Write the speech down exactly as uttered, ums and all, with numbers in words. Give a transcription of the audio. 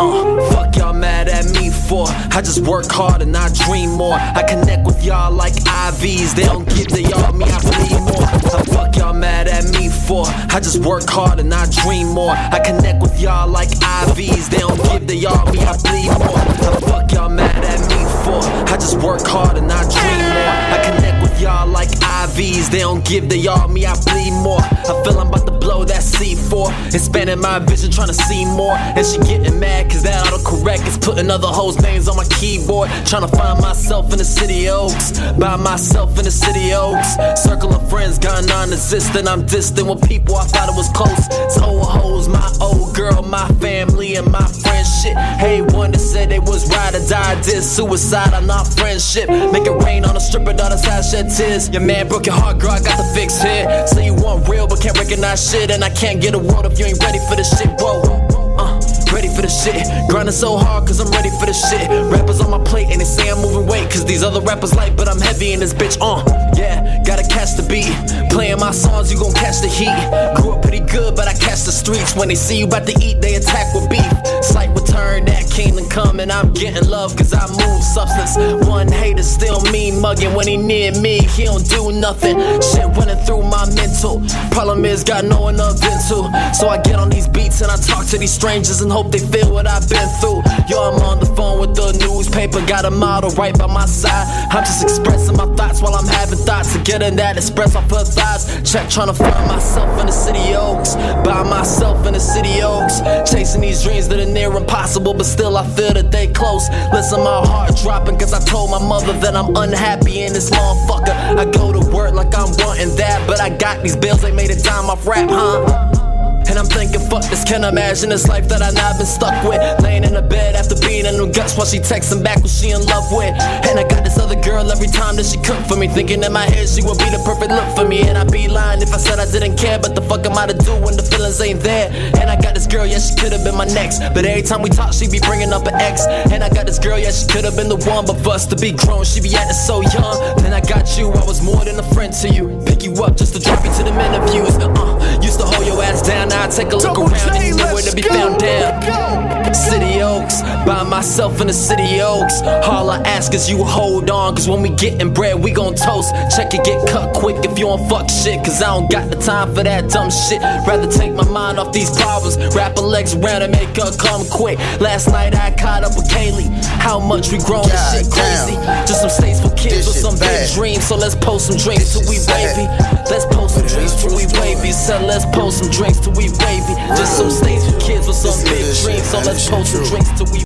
Uh, fuck y'all mad at me for. I just work hard and I dream more. I connect with y'all like I Vs. They don't give to y'all, me I bleed more. Uh, fuck y'all mad at me for. I just work hard and I dream more. I connect with y'all like I Vs. They don't give to y'all, me I bleed more. Uh, fuck y'all mad at me for. I just work hard and I dream more. I connect with y'all like I Vs. They don't give to y'all, me I bleed more. I feel I'm about to blow that C four. Expanding my vision, trying to see more. And she getting mad cause that autocorrect is putting other hoes' names on my keyboard. Trying to find myself in the city of Oaks. By myself in the city of Oaks. Circle of friends gone non-existent. I'm distant with people I thought it was close. It's old hoes, my old girl, my family and my friends shit. Hey, one that said they was ride or die, did suicide, I'm not friendship. Make it rain on a stripper, daughter side shed tears. Your man broke your heart, girl, I got the fix here. Say you want real but can't recognize shit. And I can't get a world if you ain't ready for this shit, whoa. Uh, ready for the shit. Grinding so hard cause I'm ready for the shit. Rappers on my plate and they say I'm moving weight. Cause these other rappers light but I'm heavy in this bitch, uh. Yeah, gotta catch the beat. Playing my songs, you gon' catch the heat. Grew up pretty good but I catch the streets. When they see you about to eat, they attack with beef. Slight return, that kingdom come. And I'm getting love cause I move substance. One hater still mean mugging. When he near me, he don't do nothing. Shit running through my mental. Problem is, got no one to vent to. So I get on these beats and I talk to these strangers and hope they feel what I've been through. Yo, I'm on the phone with the newspaper. Got a model right by my side. I'm just expressing my thoughts while I'm having thoughts. To get in that express off her thighs. Check, trying to find myself in the city of Oaks. By myself in the city of Oaks. Chasing these dreams that are near impossible, but still I feel that they close. Listen, my heart dropping cause I told my mother that I'm unhappy in this motherfucker. I go to work like I'm wanting that, but I got these bills, they made a dime off rap, huh? And I'm thinking, fuck this, can't imagine this life that I not been stuck with. Laying in the bed after being in her guts while she texting back what she in love with. And I got this other girl every time that she cook for me, thinking in my head she would be the perfect look for me. And I'd be lying if I said I didn't care, but the fuck am I to do when the feelings ain't there? And I got this girl, yeah, she could've been my next, but every time we talk, she be bringing up an ex. And I got this girl, yeah, she could've been the one, but for us to be grown, she be acting so young. Then I got you, I was more than a friend to you. Pick you up just to drop you to the interviews. Uh, used to hold your ass down, now I take a look Double around J, and you know where to be let's found go, down. City Oaks, by myself in the city Oaks. All I ask is you hold on, cause when we gettin' bread, we gon' toast. Check it, get cut quick if you don't fuck shit, cause I don't got the time for that dumb shit. Rather take my mind off these problems, wrap her legs around and make her come quick. Last night I caught up with Kaylee. How much we grown, this shit crazy. Just some states for kids with some big dreams. So let's post some drinks till we wavy. Let's post some drinks till we wavy. Said let's post some drinks till we wavy. Just some states for kids with some big dreams. So let's post some drinks till we